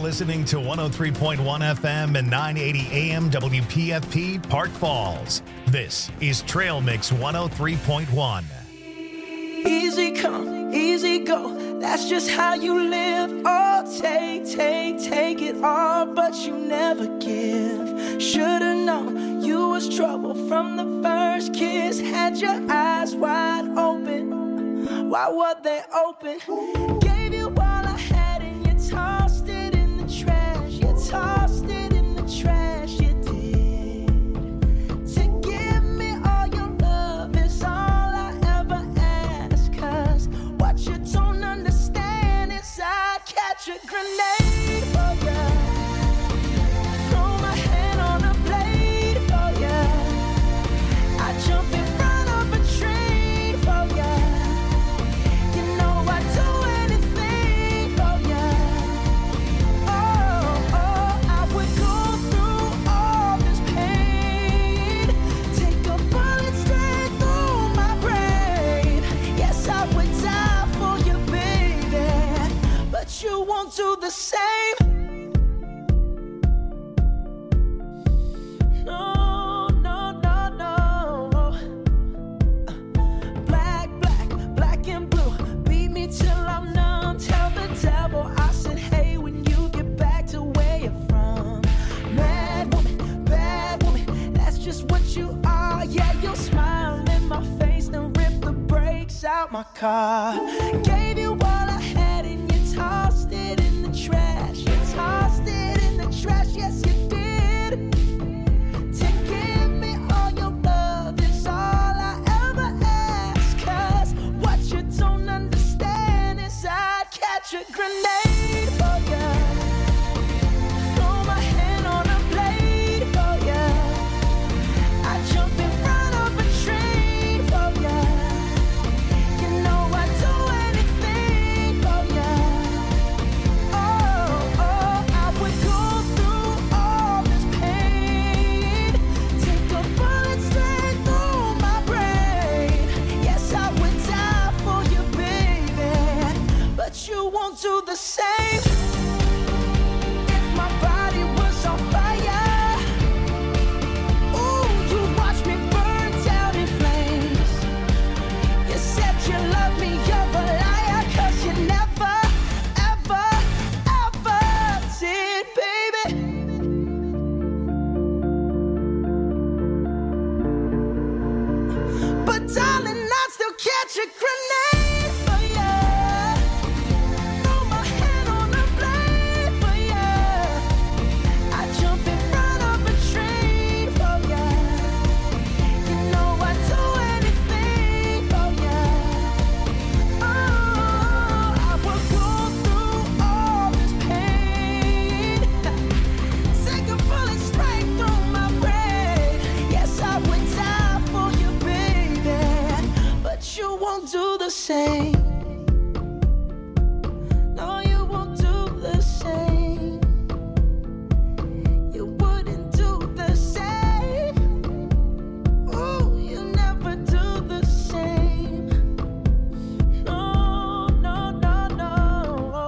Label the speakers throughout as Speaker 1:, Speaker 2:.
Speaker 1: listening to 103.1 FM and 980 AM WPFP Park Falls. This is Trail Mix 103.1.
Speaker 2: Easy come, easy go. That's just how you live. Oh, take it all, but you never give. Should've known you was trouble from the first kiss. Had your eyes wide open. Why were they open? Gave you all I had and you tossed it in the trash. You tossed it in the trash, you did. To give me all your love is all I ever ask. Cause what you don't understand is I'd catch a grenade for ya. Throw my hand on a blade for ya. I jump in front of a train for ya. You know I'd do anything for ya. Oh, I would go through all this pain. Take a bullet straight through my brain. Yes, I would die for you, baby, but you won't do the same. No, no, no, no. Black and blue. Beat me till I'm numb. Tell the devil I said, hey, when you get back to where you're from. Bad woman, that's just what you are. Yeah, you'll smile in my face, then rip the brakes out my car. Gave you all I had and you tossed it in the trash. You tossed it in the trash, yes you did. To give me all your love is all I ever ask. Cause what you don't understand is I'd catch a grenade for ya. Throw my hand on a blade for ya. I jump in front of a train for ya. You know I'd do anything for ya. Oh, I would go through all this pain. Take a bullet straight through my brain. Yes, I would die for you, baby, but you won't do the same. If my body was on fire, ooh, you'd watch me burn down in flames. You said you love me, you're a liar, cause you never, ever, ever did, baby. But darling, I'd still catch a grenade for ya. Throw my hand on a blade for ya. I jump in front of a train for ya. You know I'd do anything for ya. Oh, I would go through all this pain. Take a bullet straight through my brain. Yes, I would die for you, baby, but you won't do the same. No, you won't do the same. You wouldn't do the same. Ooh, you never do the same. No, no, no, no.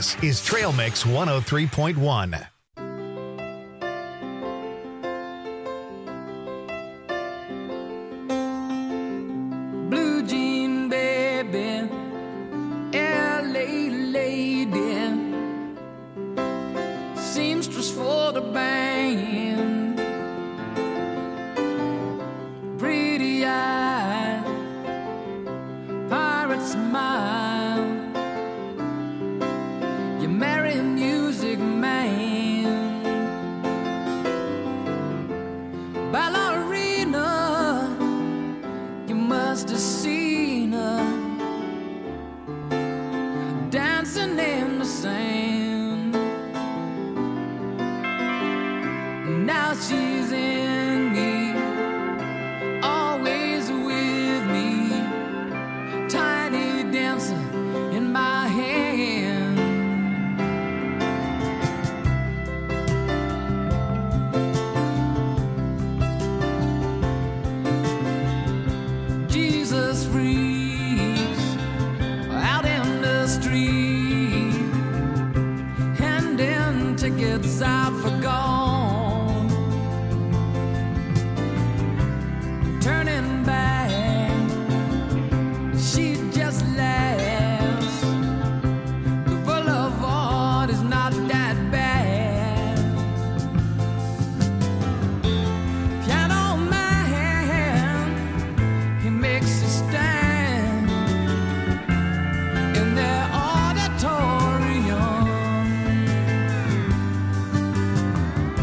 Speaker 1: This is Trail Mix 103.1.
Speaker 2: Blue jean baby, LA lady, seamstress for the band, pretty eye, pirate smile, you marry music man, ballerina, you must have seen her dancing in the sand. Now she's in me, always with me, tiny dancer in my hand. Jesus freaks out in the street, handing tickets out for gone, turning back, she just laughs. The boulevard is not that bad. Piano man, he makes a stand in their auditorium.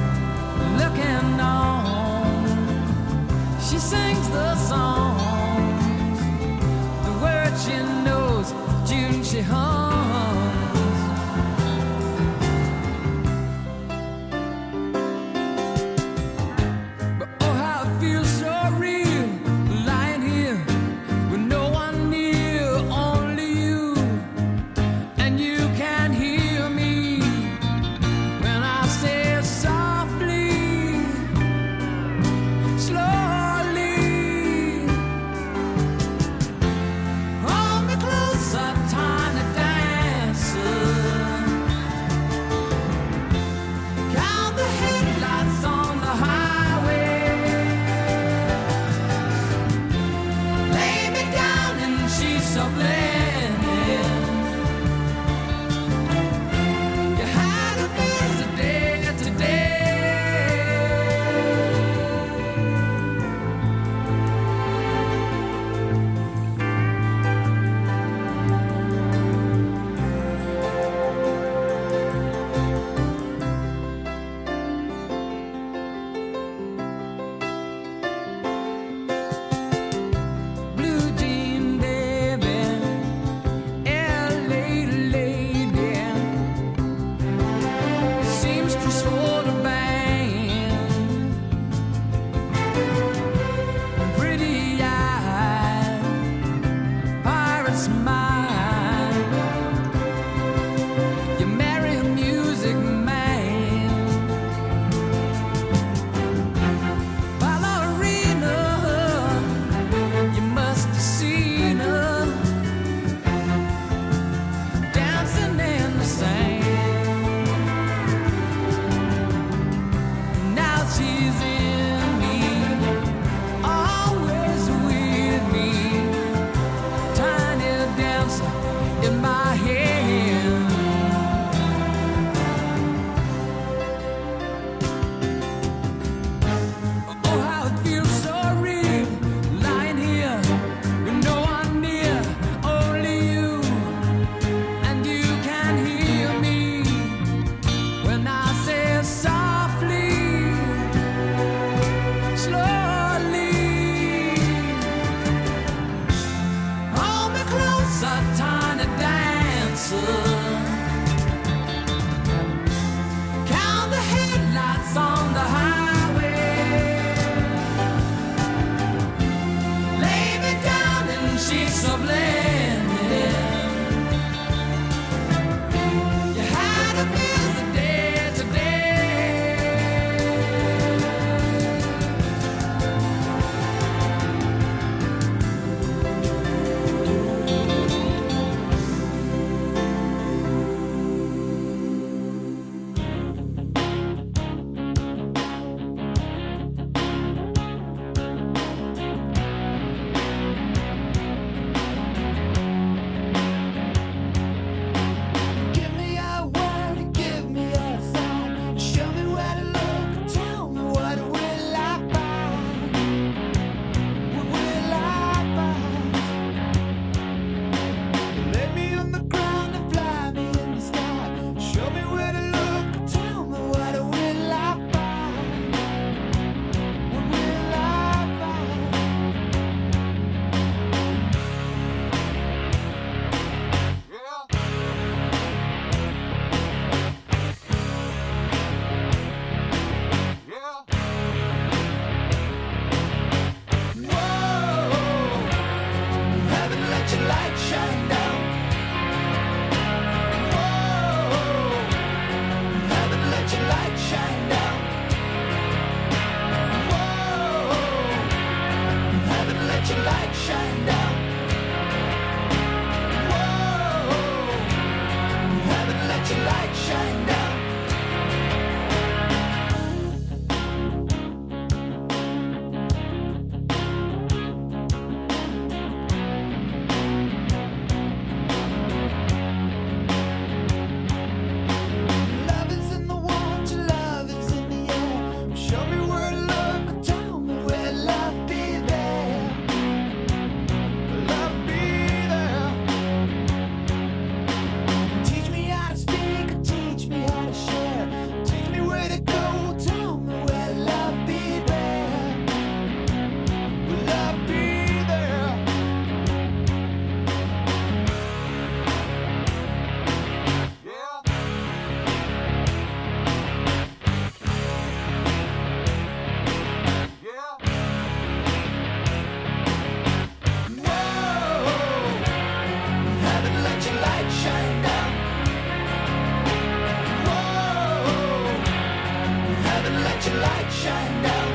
Speaker 2: light shine down.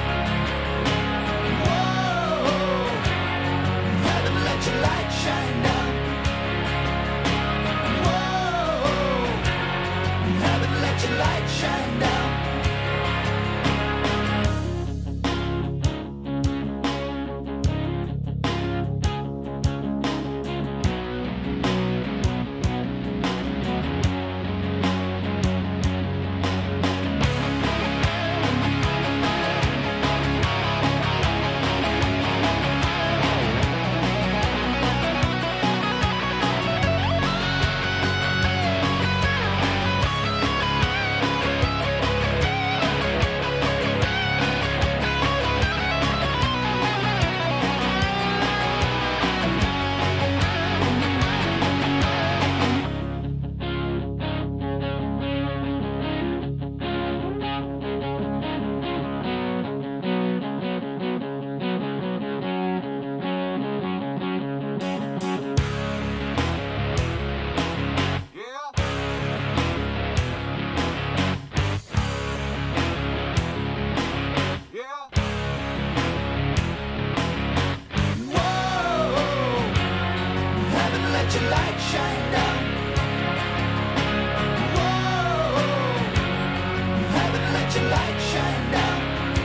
Speaker 2: Whoa, heaven, let your light shine down. Whoa, heaven, let your light shine down. Let your light shine down. Whoa, heaven, let your light shine down.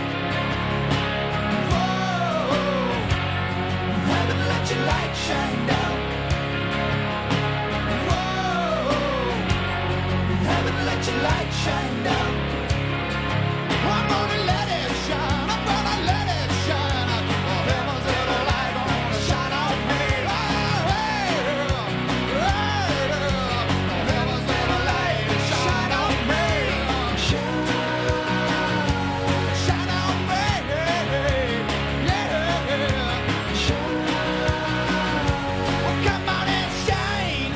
Speaker 2: Whoa, heaven, let your light shine down. Whoa, heaven, let your light shine down. I'm gonna let it shine. I'm gonna let it shine. Heaven's little light gonna shine on me. Come on and shine.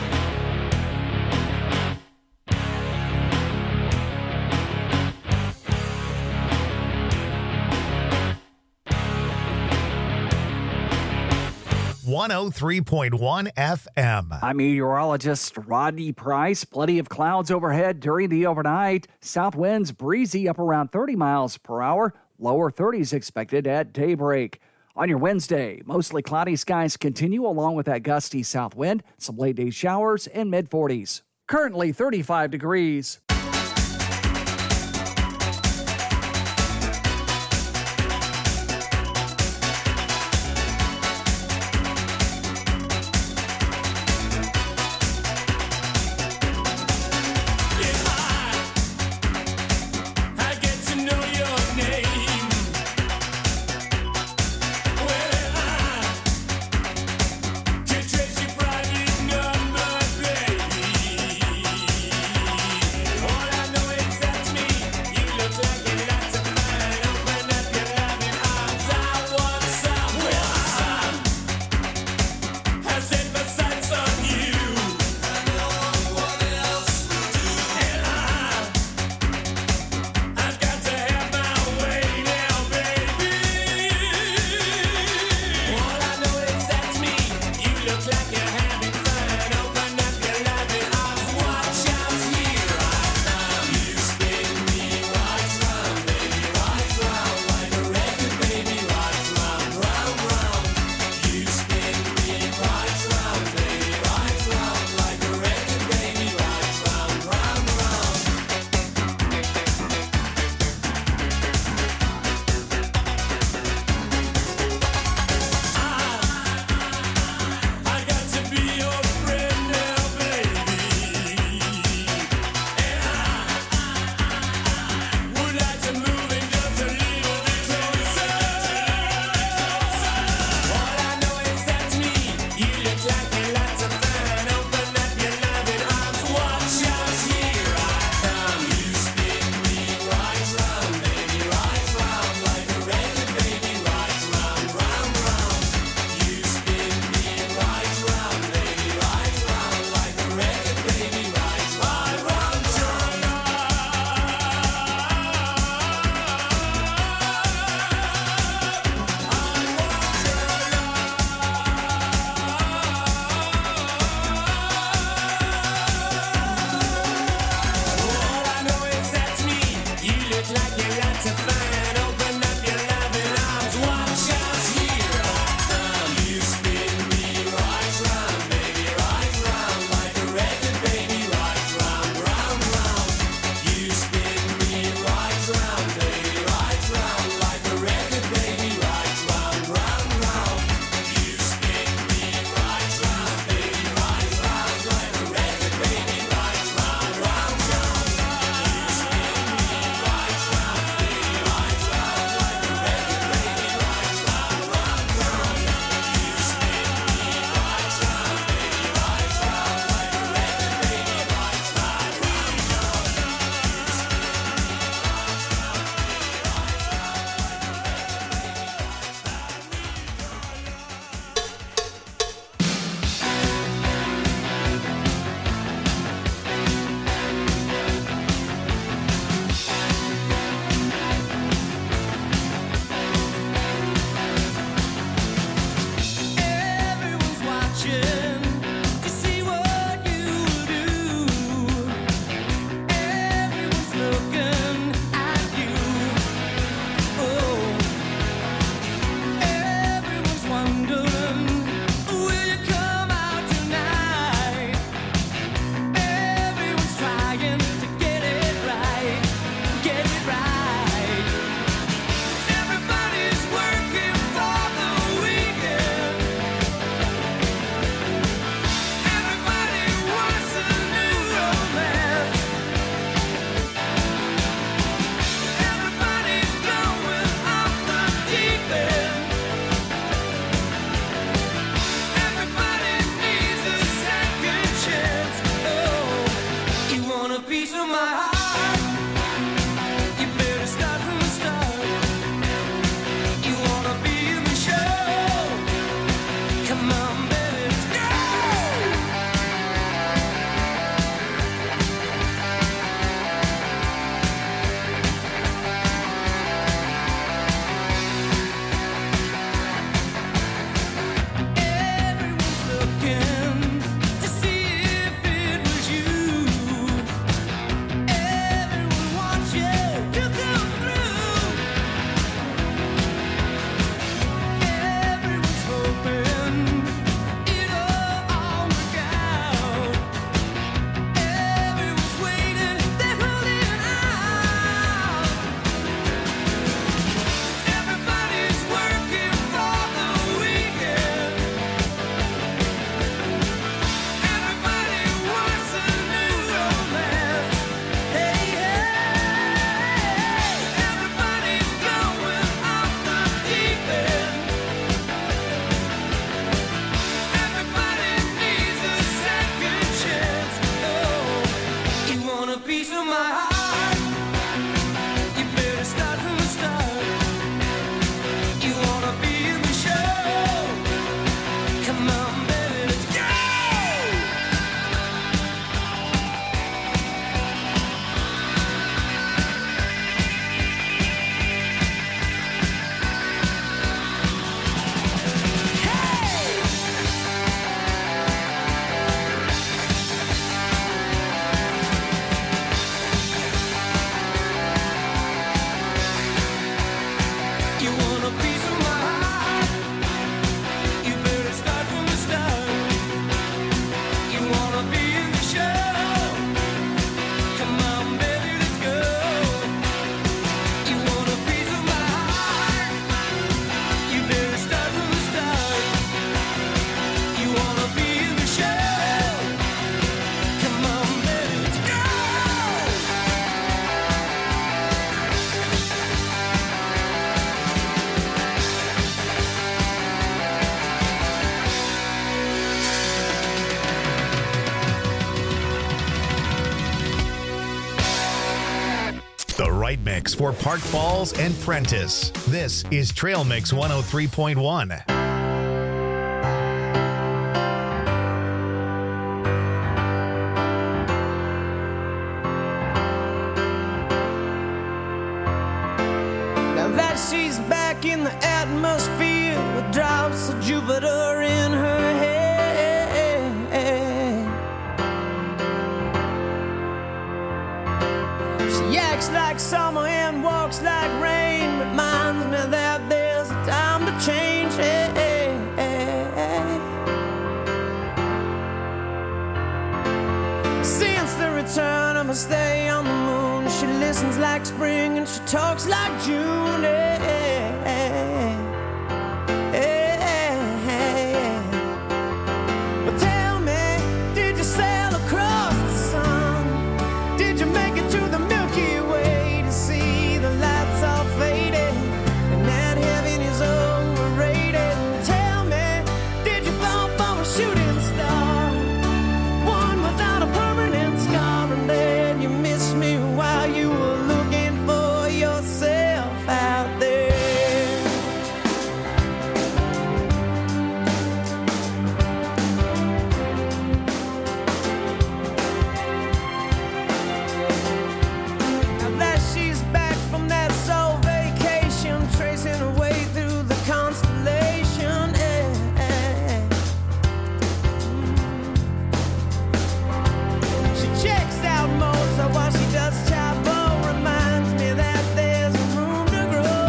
Speaker 1: 103.1 FM.
Speaker 3: I'm meteorologist Rodney Price. Plenty of clouds overhead during the overnight. South winds breezy up around 30 miles per hour. Lower 30s expected at daybreak. On your Wednesday, mostly cloudy skies continue along with that gusty south wind. Some late day showers in mid 40s. Currently 35 degrees.
Speaker 2: Trace your private number, baby.
Speaker 1: The right mix for Park Falls and Prentice. This is Trail Mix 103.1.
Speaker 2: She's back in the atmosphere with drops of Jupiter in her head. She acts like summer and walks like rain, reminds me that there's a time to change. Since the return of her stay on the moon, she listens like spring and she talks like June. But tell me, did you sail across the sun? Did you make it to the Milky Way to see the lights all faded and that heaven is overrated? Tell me, did you fall for a shooting star, one without a permanent scar, and then you missed me while you were looking for yourself out there? Now that she's back from that soul vacation, tracing her way through the constellation, she checks out Mozart while she does Chapo, reminds me that there's room to grow.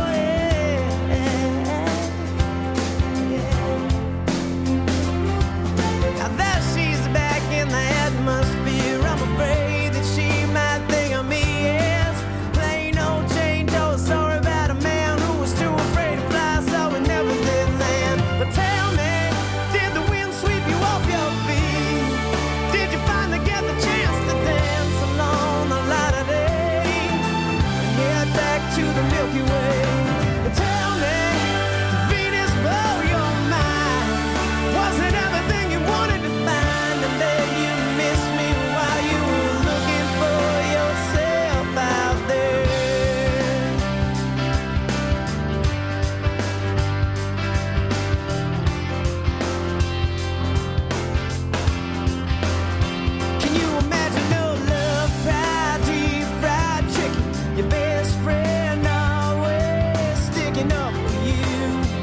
Speaker 2: Now that she's back in the atmosphere, I'm afraid that she might think of me as plain old Jane Doe, sorry about a man who was too afraid to fly, so we never did land. But tell me, did the wind sweep you off your feet? Did you finally get the chance to dance along the light of day and head back to the Milky Way? But tell me, did Venus blow your mind? Was it everything you wanted to find, and then you missed me while you were looking for yourself out there? Can you imagine no love, pride, deep fried chicken? Your best friend always sticking up for you.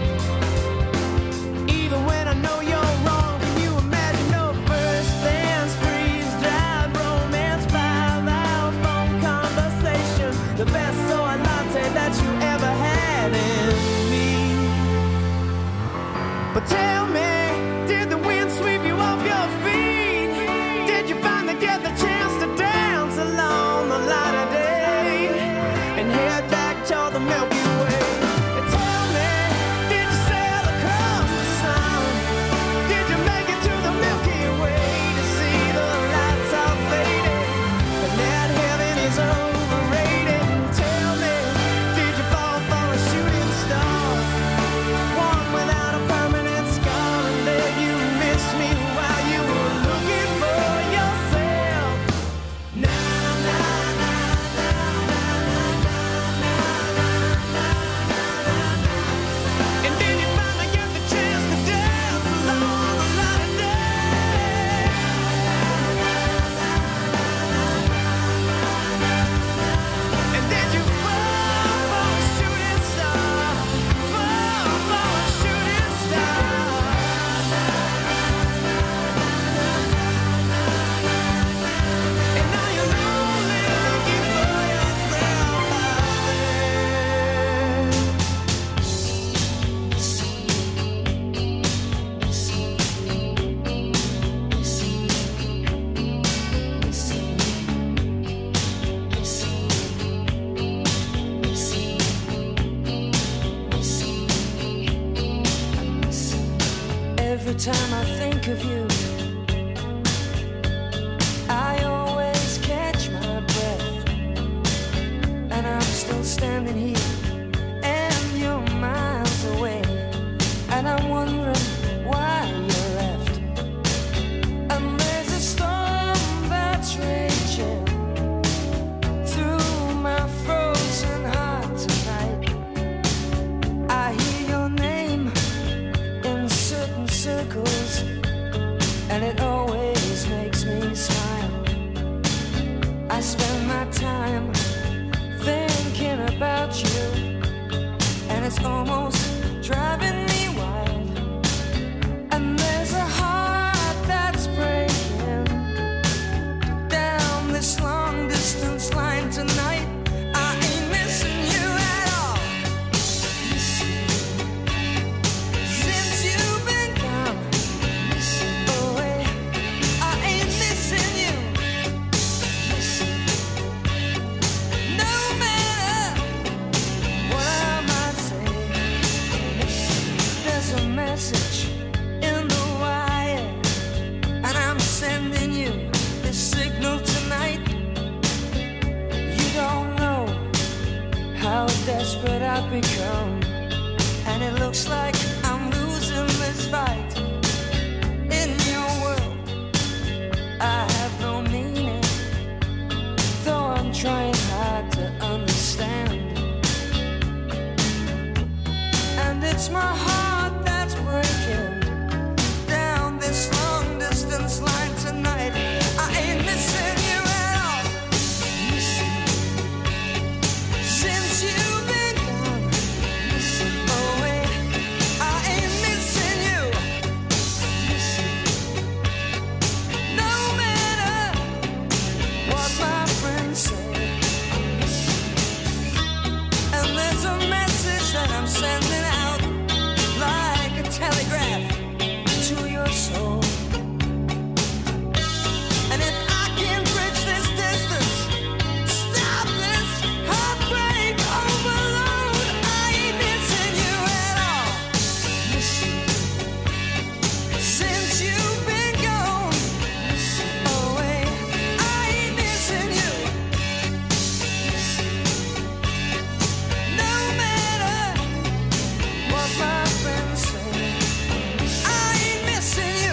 Speaker 2: Even when I know you're wrong, can you imagine no first dance, freeze-dried romance, 5-hour phone conversation, the best soy latte that you ever had in me? But tell me, did the wind sweep you off your feet? Did you finally get the chance to dance along the light of day and head back toward the Milky Way? And tell me, did you sail across the sun? Did you make it to the Milky Way to see the lights all faded and that heaven is overrated? Tell me, did you fall for a shooting star, one without a permanent scar, and then you missed me while you were looking for yourself? Na na na na na na na na na. And then you finally get the chance to dance along the light of day. And then you fall for a shooting star, fall for a shooting star. And now you're lonely looking for yourself out there. Every time I think of you, I always catch my breath, and I'm still standing here, and you're miles away, and I'm wondering why you left. And there's a storm that's raging through my frozen it's almost driving me wild. And there's a heart that's breaking down this long distance line tonight. I ain't missing you at all. Since you've been gone away, I ain't missing you. No matter what I might say, there's a message in the wire, and I'm sending you this signal tonight. You don't know how desperate I've become, and it looks like I'm losing this fight. In your world, I have no meaning, though I'm trying hard to understand. And it's my heart that's breaking down this long distance line tonight. I ain't missing you at all. Since you've been gone away, I ain't missing you. No matter what my friends say. And there's a message that I'm sending out like a telegraph to your soul. And if I can bridge this distance, stop this heartbreak overload, I ain't missing you at all. Since you've been gone away, I ain't missing you. No matter what my friends say, I ain't missing you.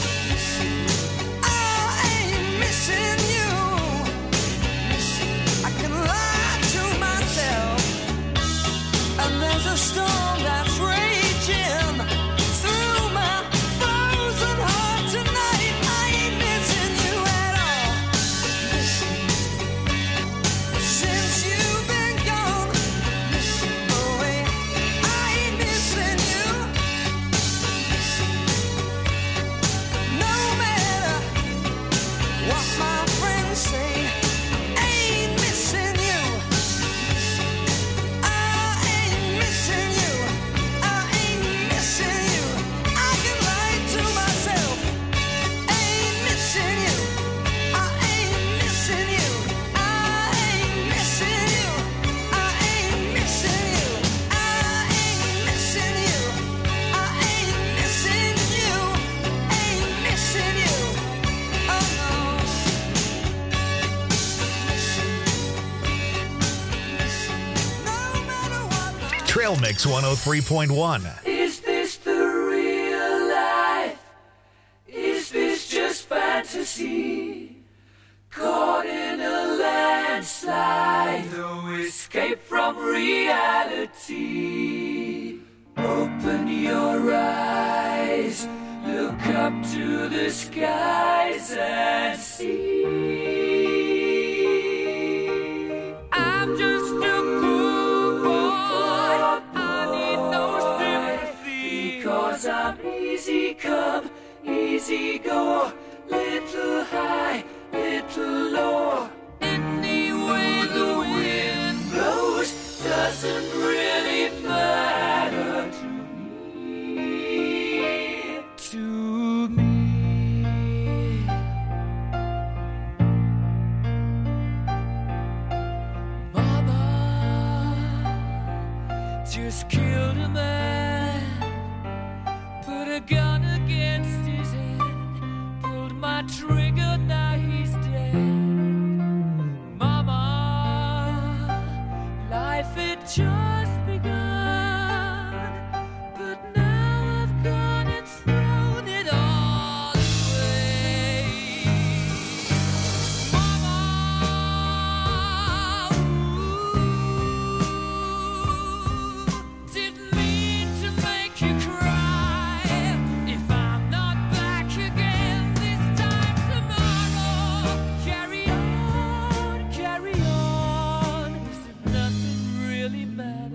Speaker 2: I ain't missing you. I can lie to myself, and there's a storm that's raging through my frozen heart tonight. I ain't missing you at all. Since you've been gone away, I ain't missing you. No matter what my friends say, ain't missing you. I ain't missing you. I ain't missing you. I can lie to myself. Ain't missing you. I ain't missing you. I ain't missing you. I ain't missing you. I ain't missing you. I ain't missing you. Ain't missing you. Oh no. No matter what.
Speaker 1: Trail Mix 103.1.
Speaker 2: Is this the real life? Is this just fantasy? Caught in a landslide, no escape from reality. Open your eyes, look up to the skies and see. I'm just a poor boy, I need no sympathy, because I'm easy come, easy go, little high, little low. Any way the wind blows doesn't really matter to me. To me. Mama just killed a man, put a gun against his head, pulled my trigger, now he's dead. Mama, life had just begun, but now I've gone and thrown it all away. Mama, didn't mean to make you cry. If I'm not back again this time tomorrow, carry on, carry on. As if nothing really matters.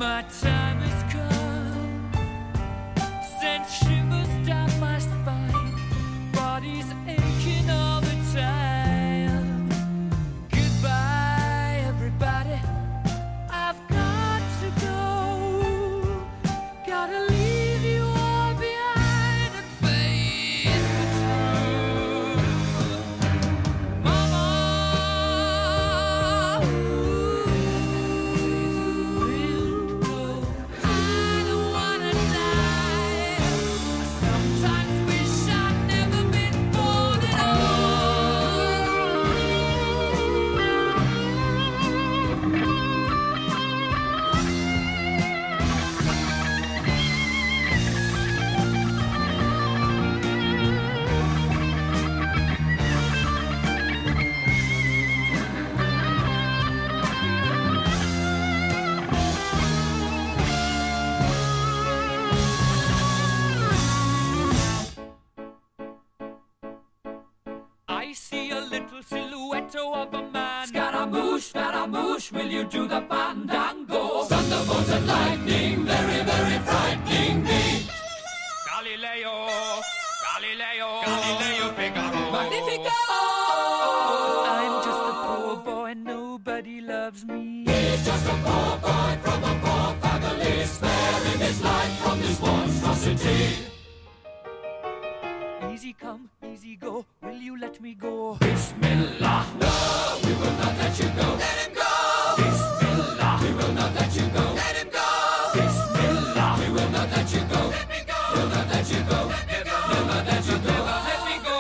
Speaker 4: My time has come, sent shivers down my spine, body's aching all the time. Goodbye, everybody, I've got to go. Gotta leave you all behind and face the truth. Mama, I see a little silhouette of a man. Scaramouche, will you do the fandango? Thunderbolt and lightning, very, very frightening me. Galileo, Figaro. Magnifico! I'm just a poor boy, nobody loves me. He's just a poor boy from a poor family, sparing his life from this monstrosity. Easy come, easy go, will you let me go? Bismillah, no, we will not let you go. Let him go! Bismillah, we will not let you go. Let him go! Bismillah, we will not let you go. Let me go! We'll not let you go. Let me go! We'll not let you go. Let me go!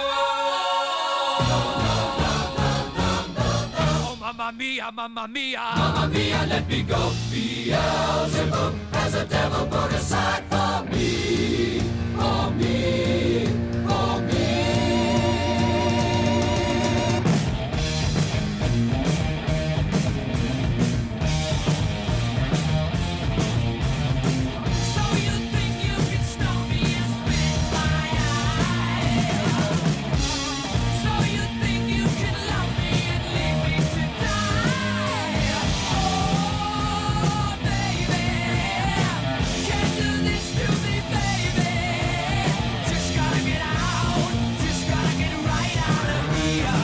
Speaker 4: Oh, mamma mia, mamma mia. Mamma mia, let me go. Beelzebub has a devil put aside for me. For me. For me. So you think you can stop me and spit my eye? So you think you can love me and leave me to die? Oh, baby, can't do this to me, baby. Just gotta get out, just gotta get right out of here.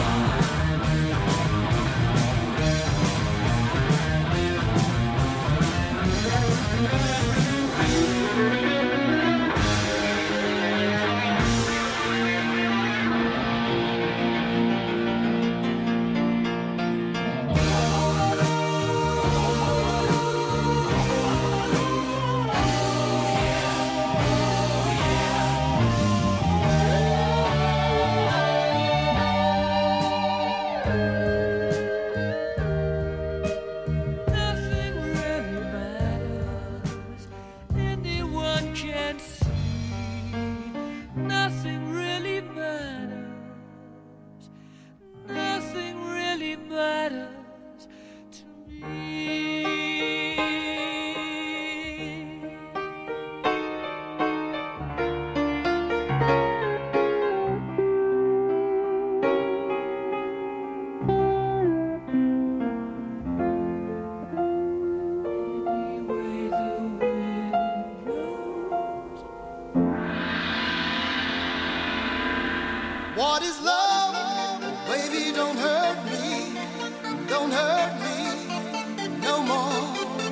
Speaker 4: Nothing really matters. Anyone can see. Nothing really matters. Nothing really matters to me. Any way the wind blows.
Speaker 5: What is love? Baby, don't hurt me. Don't hurt me no more.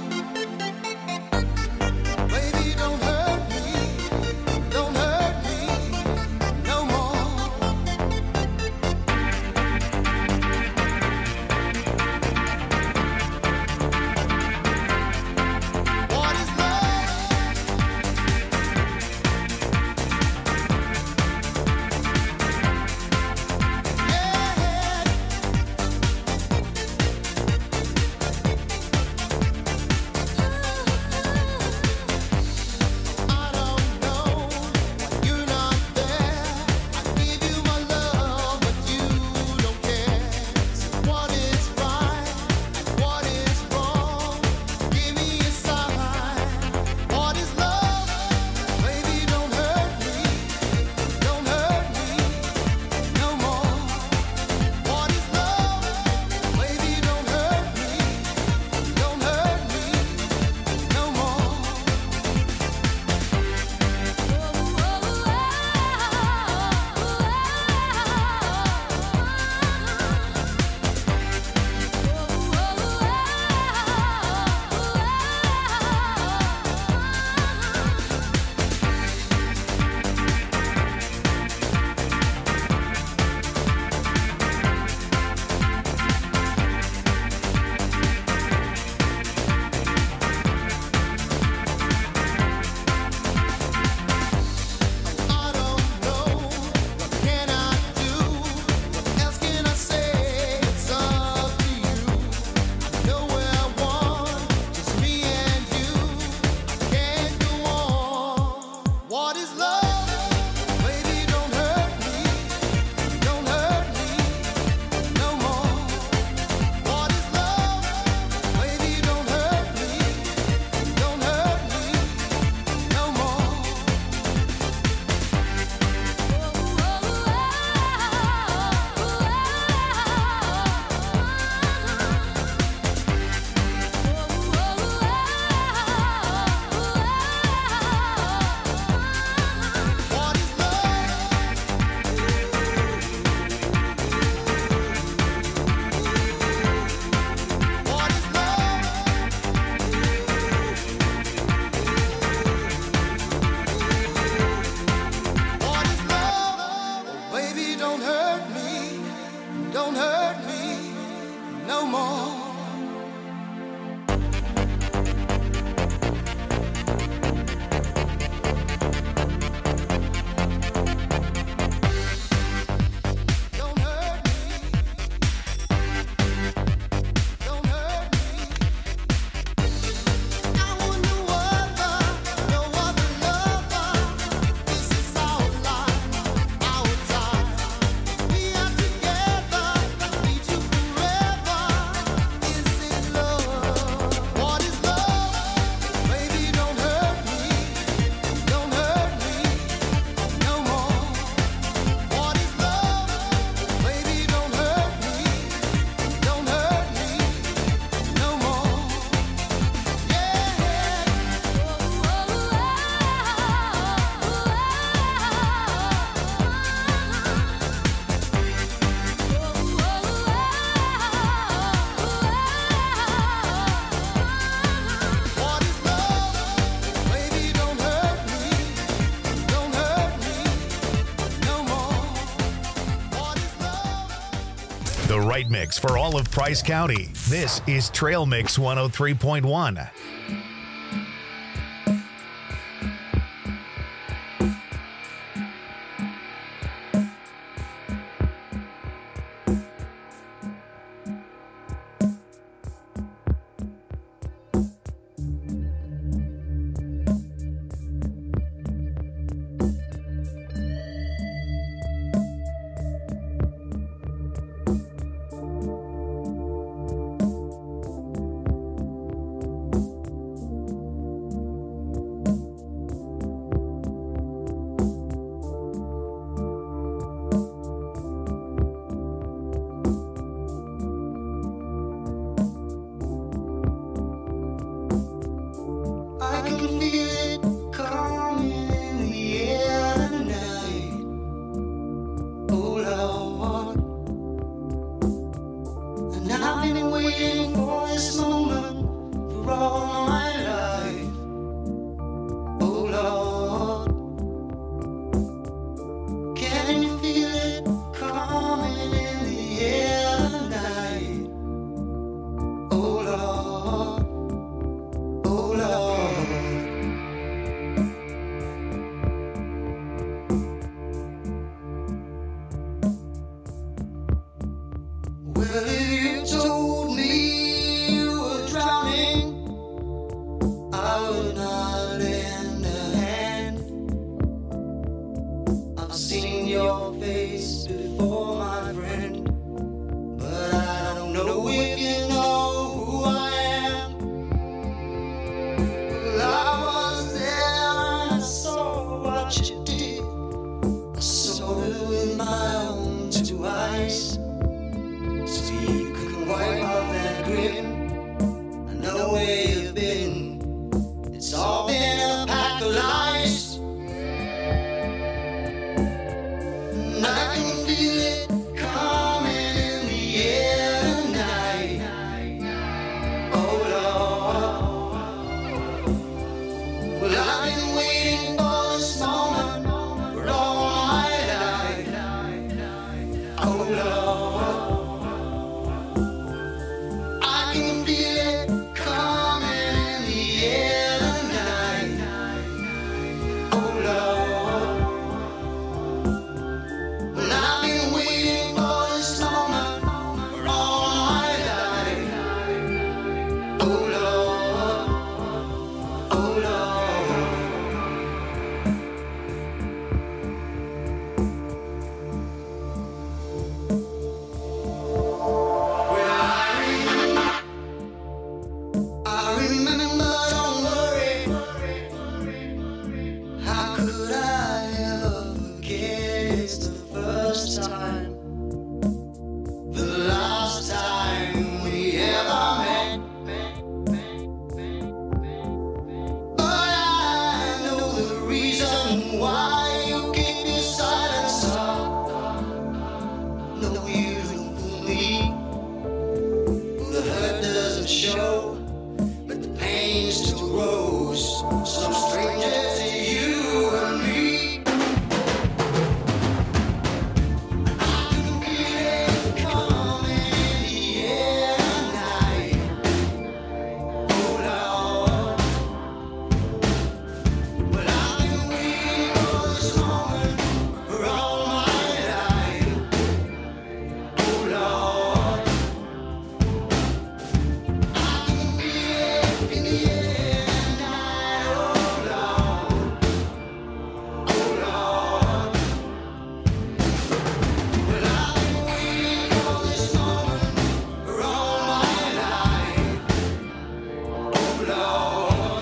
Speaker 5: Baby, don't hurt me. Don't hurt me no more. What is love?
Speaker 1: right mix for all of Price County. This is Trail Mix 103.1.
Speaker 5: I can feel it coming in the air tonight. Oh Lord, and I've been waiting for this moment for all my life. Oh Lord, can you feel it coming in the air tonight? Oh Lord. Oh Lord, well, if you told me you were drowning, I would not lend a hand. I've seen your face before, my friend, but I don't know if you know who I am. I was there and I saw what you did. I saw it with my own two eyes. So you could wipe off that grin. I know where you've been. It's all been a pack of lies. And I can feel it coming in the air tonight. Oh Lord. Well, I've been waiting for this moment for all my life. Oh Lord, I can feel it coming in the air tonight. Oh Lord, well, I've been waiting for this moment for all my life. Oh Lord. Oh Lord, well I remember, don't worry. How could I ever forget? It's the first time, the last time we ever met. But I know the reason why you keep your silence up. No, you don't fool me. The hurt doesn't show, but the pain still grows. Some stranger to you and me. I can feel it coming in the air tonight. Oh Lord. Well, I've been waiting for this moment for all my life. Oh Lord, I can feel it in the air tonight. Oh Lord, oh Lord. Well, I've been waiting for this moment for all my life. Oh Lord.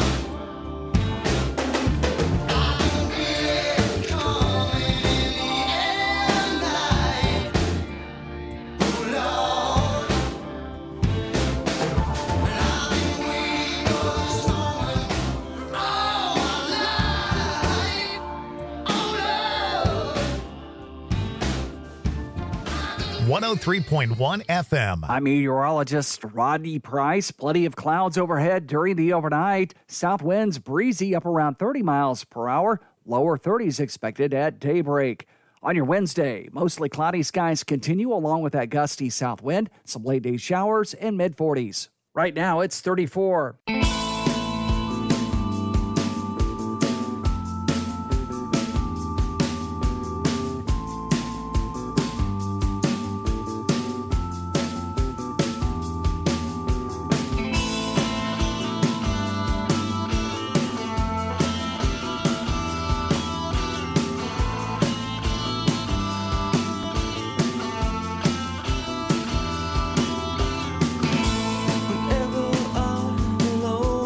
Speaker 1: One 103.1 FM.
Speaker 3: I'm meteorologist Rodney Price. Plenty of clouds overhead during the overnight. South winds breezy up around 30 miles per hour. Lower 30s expected at daybreak. On your Wednesday, mostly cloudy skies continue along with that gusty south wind, some late day showers and mid-40s. Right now, it's 34.
Speaker 2: Whenever I'm alone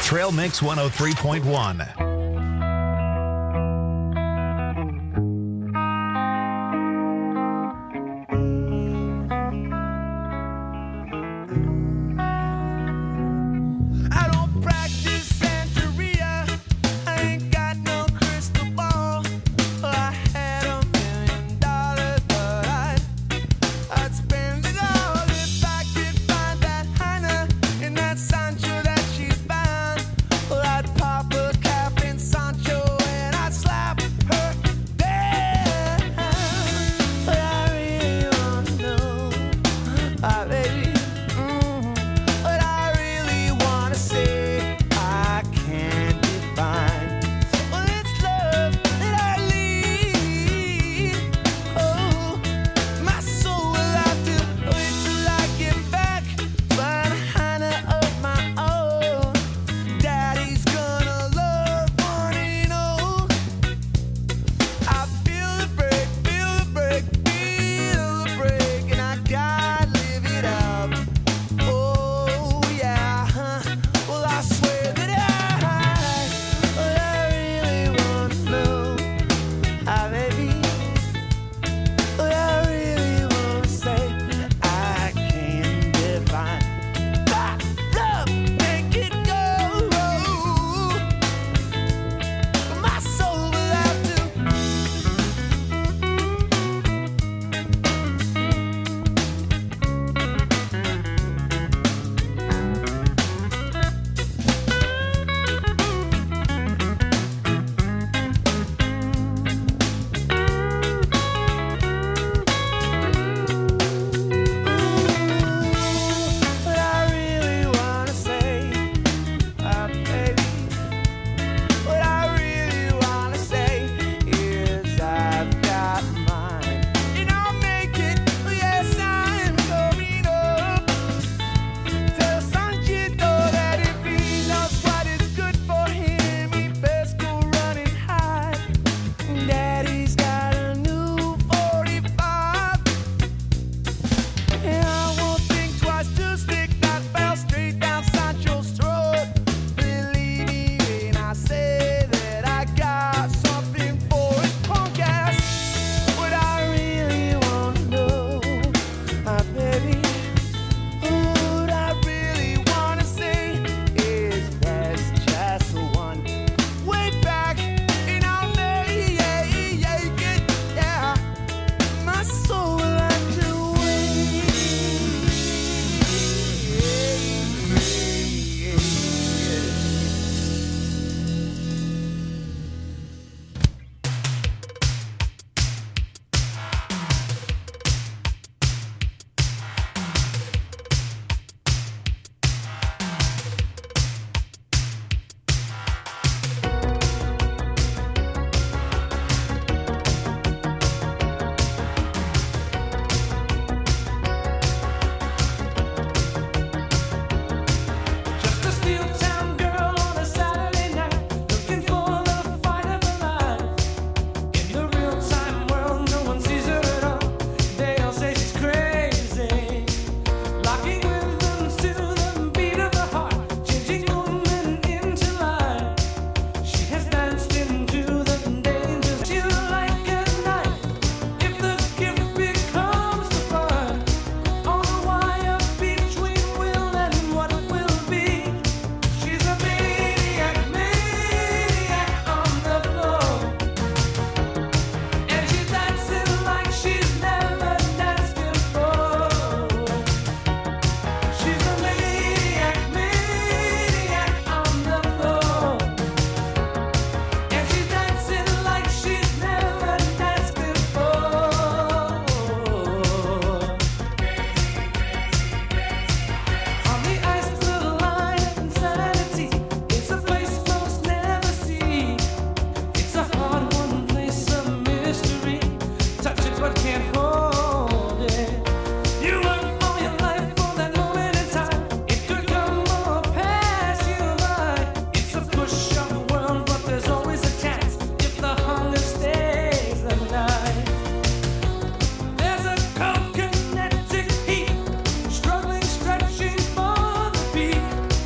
Speaker 1: Trail Mix 103.1.